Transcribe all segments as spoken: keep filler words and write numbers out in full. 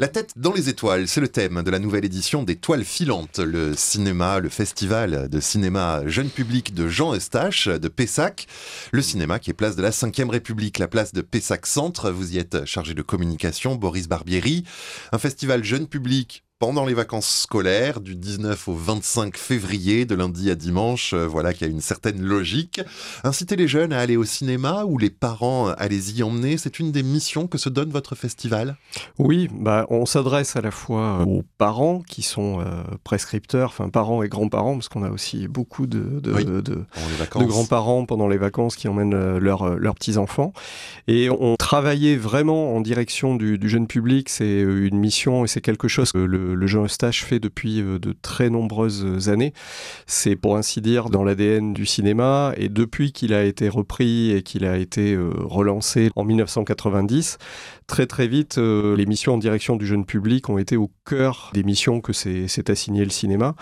La tête dans les étoiles, c'est le thème de la nouvelle édition des Toiles Filantes, le cinéma, le festival de cinéma jeune public de Jean Eustache, de Pessac. Le cinéma qui est place de la cinquième République, la place de Pessac Centre. Vous y êtes chargé de communication, Boris Barbieri. Un festival jeune public pendant les vacances scolaires, du dix-neuf au vingt-cinq février, de lundi à dimanche, euh, voilà qu'il y a une certaine logique. Inciter les jeunes à aller au cinéma ou les parents à les y emmener, c'est une des missions que se donne votre festival ? Oui, bah, on s'adresse à la fois aux parents qui sont euh, prescripteurs, enfin parents et grands-parents, parce qu'on a aussi beaucoup de, de, oui, de, de, de grands-parents pendant les vacances qui emmènent euh, leurs, leurs petits-enfants. Et on travaillait vraiment en direction du, du jeune public, c'est une mission et c'est quelque chose que le le Jean Eustache fait depuis de très nombreuses années. C'est pour ainsi dire dans l'A D N du cinéma, et depuis qu'il a été repris et qu'il a été relancé en dix-neuf cent quatre-vingt-dix, très très vite, euh, les missions en direction du jeune public ont été au cœur des missions que s'est, s'est assigné le cinéma.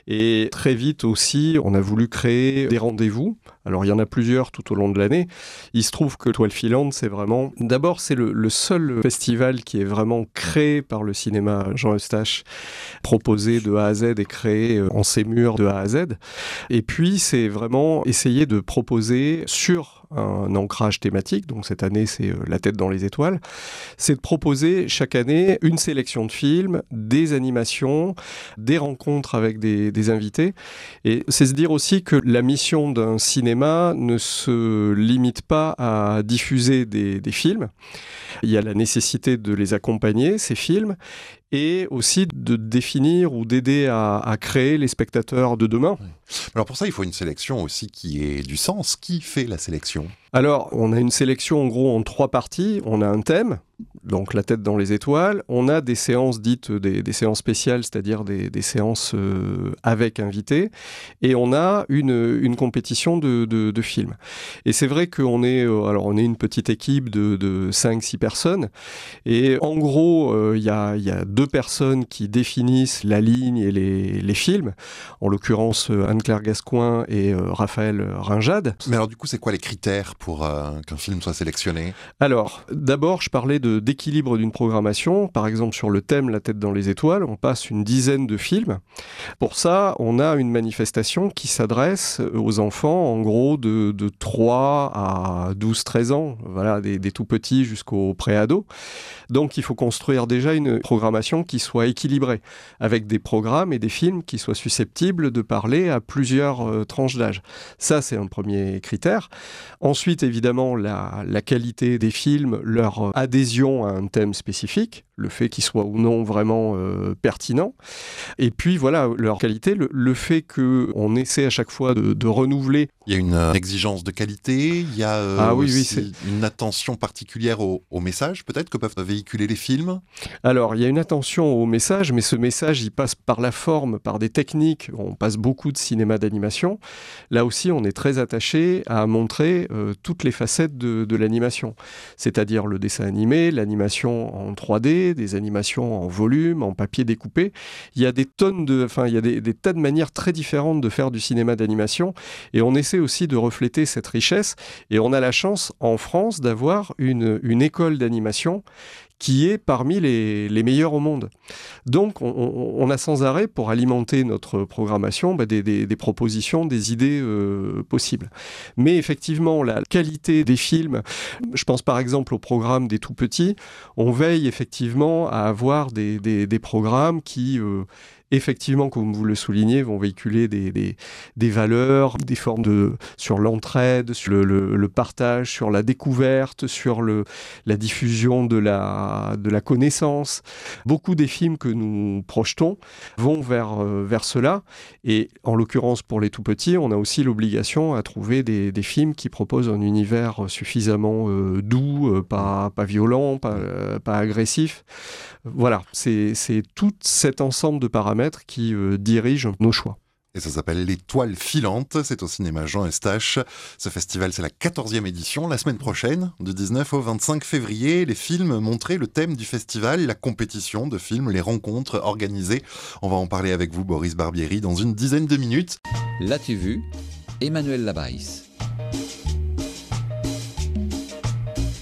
Et très vite aussi, on a voulu créer des rendez-vous. Alors il y en a plusieurs tout au long de l'année. Il se trouve que Toiles Filantes, c'est vraiment... D'abord, c'est le, le seul festival qui est vraiment créé par le cinéma Jean Eustache, proposé de A à Z et créé en ses murs de A à Z. Et puis, c'est vraiment essayer de proposer sur un ancrage thématique, donc cette année c'est La tête dans les étoiles, c'est de proposer chaque année une sélection de films, des animations, des rencontres avec des, des invités, et c'est se dire aussi que la mission d'un cinéma ne se limite pas à diffuser des, des films, il y a la nécessité de les accompagner, ces films, et aussi de définir ou d'aider à, à créer les spectateurs de demain. Alors pour ça, il faut une sélection aussi qui ait du sens. Qui fait la sélection ? Alors, on a une sélection en gros en trois parties. On a un thème, donc La tête dans les étoiles. On a des séances dites des, des séances spéciales, c'est-à-dire des, des séances euh, avec invités. Et on a une, une compétition de, de, de films. Et c'est vrai qu'on est, euh, alors on est une petite équipe de, de cinq six personnes. Et en gros, il euh, y, a, y a deux personnes qui définissent la ligne et les, les films. En l'occurrence, Anne-Claire Gascoin et euh, Raphaël Ringade. Mais alors du coup, c'est quoi les critères pour euh, qu'un film soit sélectionné ? Alors, d'abord, je parlais de, d'équilibre d'une programmation. Par exemple, sur le thème La tête dans les étoiles, on passe une dizaine de films. Pour ça, on a une manifestation qui s'adresse aux enfants, en gros, de, de trois à douze treize ans, voilà, des, des tout petits jusqu'aux pré-ados. Donc, il faut construire déjà une programmation qui soit équilibrée, avec des programmes et des films qui soient susceptibles de parler à plusieurs euh, tranches d'âge. Ça, c'est un premier critère. Ensuite, évidemment, la, la qualité des films, leur adhésion à un thème spécifique, le fait qu'ils soient ou non vraiment euh, pertinents. Et puis, voilà, leur qualité, le, le fait qu'on essaie à chaque fois de, de renouveler. Il y a une euh, exigence de qualité, il y a euh, ah, oui, aussi oui, c'est... une attention particulière au, au message, peut-être, que peuvent véhiculer les films ? Alors, il y a une attention au message, mais ce message, il passe par la forme, par des techniques. On passe beaucoup de cinéma d'animation. Là aussi, on est très attaché à montrer euh, toutes les facettes de, de l'animation, c'est-à-dire le dessin animé, l'animation en trois D, des animations en volume, en papier découpé. Il y a des tonnes de, enfin, il y a des, des tas de manières très différentes de faire du cinéma d'animation, et on essaie aussi de refléter cette richesse. Et on a la chance, en France, d'avoir une, une école d'animation qui est parmi les, les meilleurs au monde. Donc, on, on a sans arrêt, pour alimenter notre programmation, bah, des, des, des propositions, des idées euh, possibles. Mais effectivement, la qualité des films, je pense par exemple au programme des tout-petits, on veille effectivement à avoir des, des, des programmes qui... Euh, effectivement, comme vous le soulignez, vont véhiculer des, des, des valeurs, des formes de, sur l'entraide, sur le, le, le partage, sur la découverte, sur le, la diffusion de la, de la connaissance. Beaucoup des films que nous projetons vont vers, euh, vers cela. Et en l'occurrence, pour les tout-petits, on a aussi l'obligation à trouver des, des films qui proposent un univers suffisamment euh, doux, euh, pas, pas violent, pas, euh, pas agressif. Voilà, c'est, c'est tout cet ensemble de paramètres qui euh, dirigent nos choix. Et ça s'appelle Les Toiles Filantes, c'est au cinéma Jean Eustache. Ce festival, c'est la quatorzième édition, la semaine prochaine, du dix-neuf au vingt-cinq février. Les films montrés, le thème du festival, la compétition de films, les rencontres organisées. On va en parler avec vous, Boris Barbieri, dans une dizaine de minutes. L'as-tu vu ? Emmanuel Labaïs.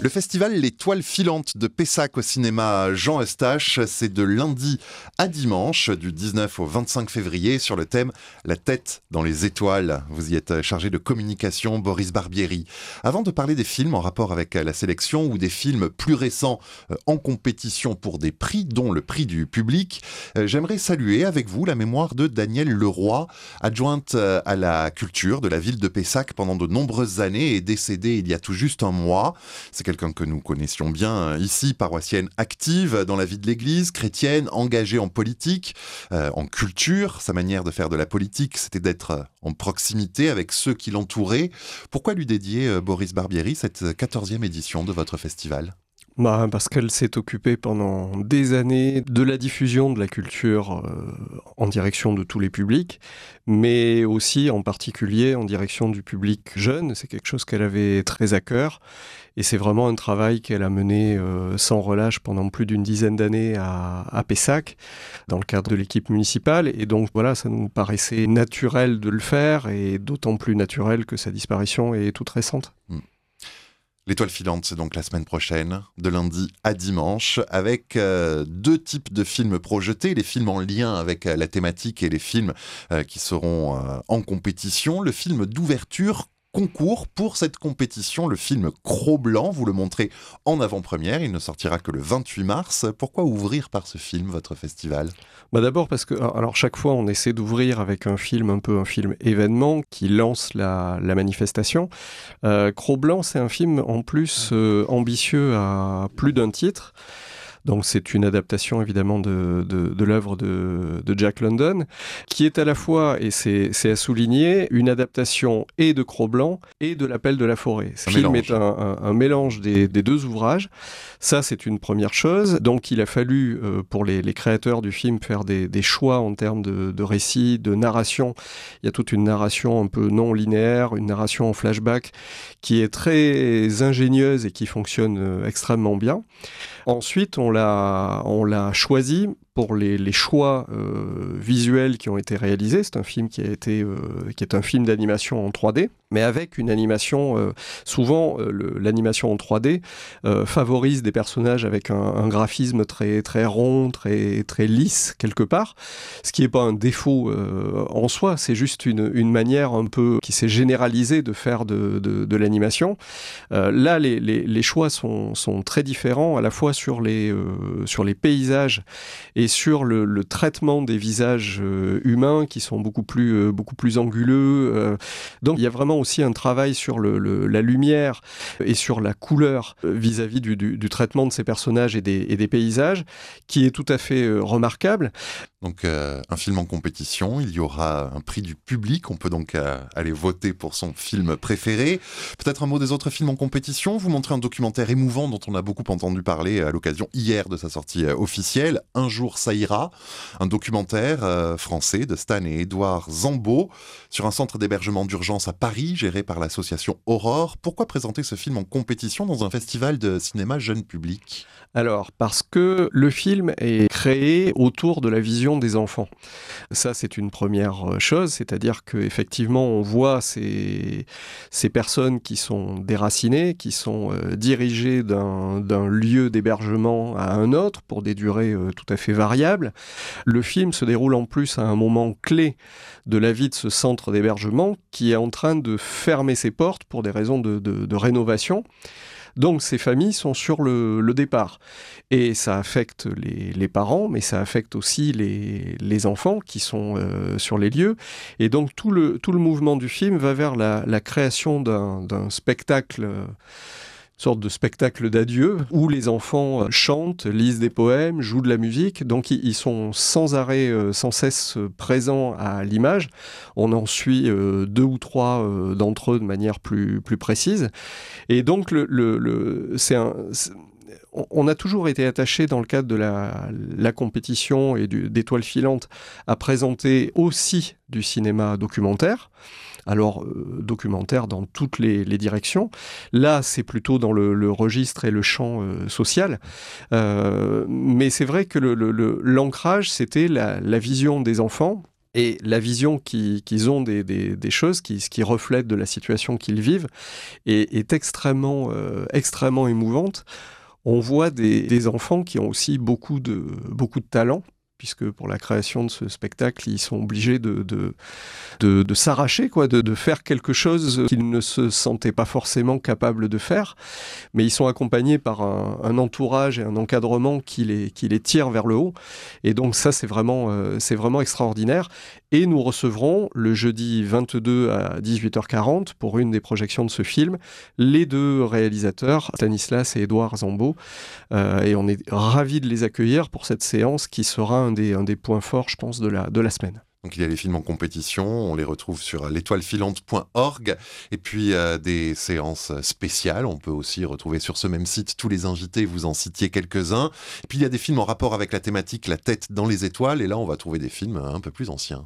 Le festival Les Toiles Filantes de Pessac au cinéma Jean Eustache, c'est de lundi à dimanche, du dix-neuf au vingt-cinq février, sur le thème « La tête dans les étoiles ». Vous y êtes chargé de communication, Boris Barbieri. Avant de parler des films en rapport avec la sélection ou des films plus récents en compétition pour des prix, dont le prix du public, j'aimerais saluer avec vous la mémoire de Danielle Leroy, adjointe à la culture de la ville de Pessac pendant de nombreuses années et décédée il y a tout juste un mois. C'est quelqu'un que nous connaissions bien ici, paroissienne active dans la vie de l'église, chrétienne, engagée en politique, euh, en culture. Sa manière de faire de la politique, c'était d'être en proximité avec ceux qui l'entouraient. Pourquoi lui dédier, euh, Boris Barbieri, cette quatorzième édition de votre festival ? Bah, parce qu'elle s'est occupée pendant des années de la diffusion de la culture euh, en direction de tous les publics, mais aussi en particulier en direction du public jeune. C'est quelque chose qu'elle avait très à cœur et c'est vraiment un travail qu'elle a mené euh, sans relâche pendant plus d'une dizaine d'années à, à Pessac, dans le cadre de l'équipe municipale. Et donc voilà, ça nous paraissait naturel de le faire et d'autant plus naturel que sa disparition est toute récente. Mmh. L'Étoile filante, c'est donc la semaine prochaine, de lundi à dimanche, avec euh, deux types de films projetés, les films en lien avec euh, la thématique et les films euh, qui seront euh, en compétition. Le film d'ouverture concours pour cette compétition, le film Cro-Blanc, vous le montrez en avant-première, il ne sortira que le vingt-huit mars. Pourquoi ouvrir par ce film votre festival ? Bah d'abord parce que alors chaque fois on essaie d'ouvrir avec un film un peu un film événement qui lance la, la manifestation. Euh, Cro-Blanc, c'est un film en plus euh, ambitieux à plus d'un titre. Donc c'est une adaptation évidemment de, de, de l'œuvre de, de Jack London, qui est à la fois, et c'est, c'est à souligner, une adaptation et de Cro-Blanc et de L'Appel de la forêt. Ce un film mélange. est un, un, un mélange des, des deux ouvrages. Ça, c'est une première chose. Donc il a fallu, euh, pour les, les créateurs du film, faire des, des choix en termes de, de récit, de narration. Il y a toute une narration un peu non linéaire, une narration en flashback, qui est très ingénieuse et qui fonctionne euh, extrêmement bien. Ensuite, on l'a, on l'a choisi pour les, les choix euh, visuels qui ont été réalisés. C'est un film qui a été, euh, qui est un film d'animation en trois D, mais avec une animation, euh, souvent euh, le, l'animation en trois D euh, favorise des personnages avec un, un graphisme très, très rond, très, très lisse quelque part, ce qui n'est pas un défaut euh, en soi, c'est juste une, une manière un peu qui s'est généralisée de faire de, de, de l'animation. Euh, là, les, les, les choix sont, sont très différents, à la fois sur les, euh, sur les paysages et sur le, le traitement des visages euh, humains qui sont beaucoup plus, euh, beaucoup plus anguleux. Euh. Donc il y a vraiment aussi un travail sur le, le, la lumière et sur la couleur euh, vis-à-vis du, du, du traitement de ces personnages et des, et des paysages qui est tout à fait euh, remarquable. Donc euh, un film en compétition, il y aura un prix du public, on peut donc euh, aller voter pour son film préféré. Peut-être un mot des autres films en compétition, vous montrez un documentaire émouvant dont on a beaucoup entendu parler à l'occasion hier de sa sortie euh, officielle, Un jour ça ira, un documentaire euh, français de Stan et Édouard Zambeau sur un centre d'hébergement d'urgence à Paris géré par l'association Aurore. Pourquoi présenter ce film en compétition dans un festival de cinéma jeune public ? Alors, parce que le film est créé autour de la vision des enfants. Ça, c'est une première chose, c'est-à-dire qu'effectivement, on voit ces, ces personnes qui sont déracinées, qui sont euh, dirigées d'un, d'un lieu d'hébergement à un autre pour des durées euh, tout à fait variables. Le film se déroule en plus à un moment clé de la vie de ce centre d'hébergement qui est en train de fermer ses portes pour des raisons de, de, de rénovation. Donc ces familles sont sur le, le départ. Et ça affecte les, les parents, mais ça affecte aussi les, les enfants qui sont euh, sur les lieux. Et donc tout le, tout le mouvement du film va vers la, la création d'un, d'un spectacle, une sorte de spectacle d'adieu, où les enfants chantent, lisent des poèmes, jouent de la musique. Donc ils sont sans arrêt, euh, sans cesse présents à l'image. On en suit euh, deux ou trois euh, d'entre eux de manière plus, plus précise. Et donc le, le, le, c'est un... C'est, on a toujours été attaché dans le cadre de la, la compétition et du, des toiles filantes à présenter aussi du cinéma documentaire. Alors, euh, documentaire dans toutes les, les directions. Là, c'est plutôt dans le, le registre et le champ euh, social. Euh, mais c'est vrai que le, le, le, l'ancrage, c'était la, la vision des enfants Et la vision qui, qu'ils ont des, des, des choses, qui, ce qui reflète de la situation qu'ils vivent, est, est extrêmement, euh, extrêmement émouvante. On voit des, des enfants qui ont aussi beaucoup de, beaucoup de talent, puisque pour la création de ce spectacle, ils sont obligés de, de, de, de s'arracher, quoi, de, de faire quelque chose qu'ils ne se sentaient pas forcément capables de faire. Mais ils sont accompagnés par un, un entourage et un encadrement qui les, qui les tire vers le haut. Et donc ça, c'est vraiment, euh, c'est vraiment extraordinaire. Et nous recevrons le jeudi vingt-deux à dix-huit heures quarante, pour une des projections de ce film, les deux réalisateurs, Stanislas et Édouard Zambo. Euh, et on est ravis de les accueillir pour cette séance qui sera un des, un des points forts, je pense, de la, de la semaine. Donc il y a les films en compétition, on les retrouve sur l'étoile filante point org, et puis euh, des séances spéciales, on peut aussi retrouver sur ce même site tous les invités, vous en citiez quelques-uns. Et puis il y a des films en rapport avec la thématique La tête dans les étoiles, et là on va trouver des films un peu plus anciens.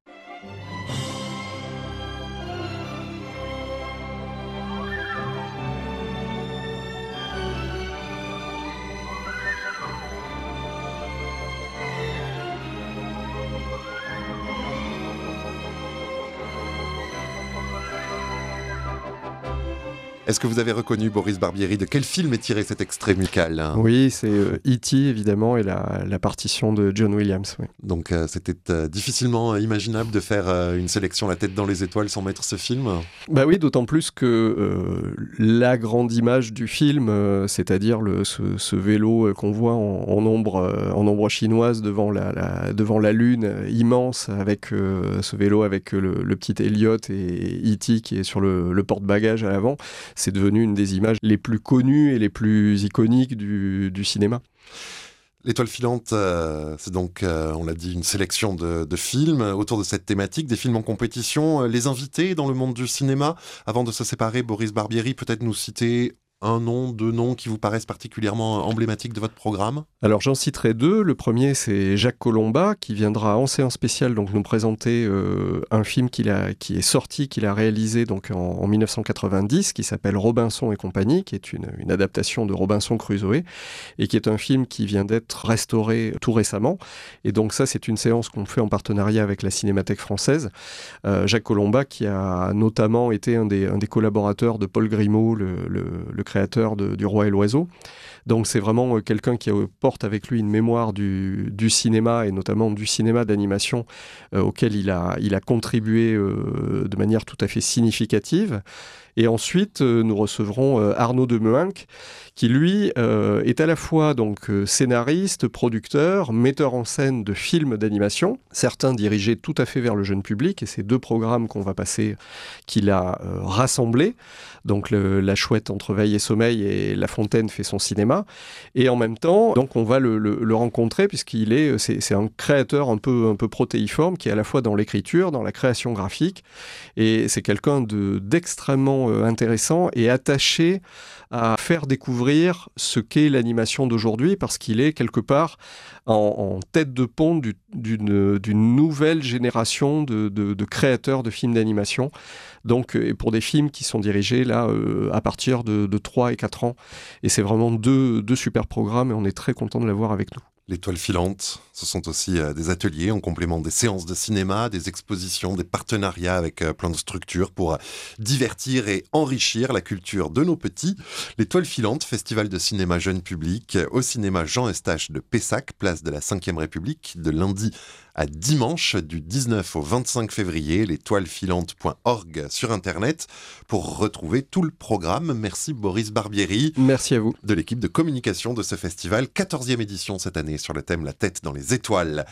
Est-ce que vous avez reconnu, Boris Barbieri, de quel film est tiré cet extrait musical ? Oui, c'est euh, E T évidemment, et la, la partition de John Williams. Oui. Donc euh, c'était euh, difficilement imaginable de faire euh, une sélection La tête dans les étoiles sans mettre ce film ? Bah oui, d'autant plus que euh, la grande image du film, euh, c'est-à-dire le, ce, ce vélo euh, qu'on voit en, en, ombre, euh, en ombre chinoise devant la, la, devant la lune, euh, immense, avec euh, ce vélo avec euh, le, le petit Elliot et E T qui est sur le, le porte-bagages à l'avant, c'est devenu une des images les plus connues et les plus iconiques du, du cinéma. L'étoile filante, euh, c'est donc, euh, on l'a dit, une sélection de, de films autour de cette thématique, des films en compétition. Les invités dans le monde du cinéma, avant de se séparer, Boris Barbieri, peut-être nous citer un nom, deux noms qui vous paraissent particulièrement emblématiques de votre programme ? Alors j'en citerai deux. Le premier, c'est Jacques Colomba, qui viendra en séance spéciale donc nous présenter euh, un film qu'il a, qui est sorti, qu'il a réalisé donc en, en dix-neuf cent quatre-vingt-dix, qui s'appelle Robinson et compagnie, qui est une, une adaptation de Robinson Crusoe, et qui est un film qui vient d'être restauré tout récemment. Et donc ça, c'est une séance qu'on fait en partenariat avec la Cinémathèque française. Euh, Jacques Colomba, qui a notamment été un des, un des collaborateurs de Paul Grimaud, le, le, le créateur de, du Roi et l'Oiseau. Donc c'est vraiment quelqu'un qui porte avec lui une mémoire du, du cinéma, et notamment du cinéma d'animation euh, auquel il a, il a contribué euh, de manière tout à fait significative. Et ensuite, euh, nous recevrons euh, Arnaud de Meuhinck, qui lui euh, est à la fois donc euh, scénariste, producteur, metteur en scène de films d'animation, certains dirigés tout à fait vers le jeune public, et c'est deux programmes qu'on va passer qu'il a euh, rassemblés, donc le, La Chouette entre veille et sommeil et La Fontaine fait son cinéma, et en même temps, donc on va le, le, le rencontrer puisqu'il est, c'est, c'est un créateur un peu, un peu protéiforme qui est à la fois dans l'écriture, dans la création graphique, et c'est quelqu'un de, d'extrêmement intéressant et attaché à faire découvrir ce qu'est l'animation d'aujourd'hui, parce qu'il est quelque part en, en tête de pont du, d'une, d'une nouvelle génération de, de, de créateurs de films d'animation, donc et pour des films qui sont dirigés là euh, à partir de, de trois et quatre ans, et c'est vraiment deux, deux super programmes, et on est très content de l'avoir avec nous. L'étoile filante, ce sont aussi euh, des ateliers en complément des séances de cinéma, des expositions, des partenariats avec euh, plein de structures pour euh, divertir et enrichir la culture de nos petits. L'étoile filante, festival de cinéma jeune public au cinéma Jean Eustache de Pessac, place de la cinquième République, de lundi à dimanche du dix-neuf au vingt-cinq février, l'étoile filante point org sur Internet pour retrouver tout le programme. Merci Boris Barbieri. Merci à vous. De l'équipe de communication de ce festival, quatorzième édition cette année sur le thème La tête dans les étoiles.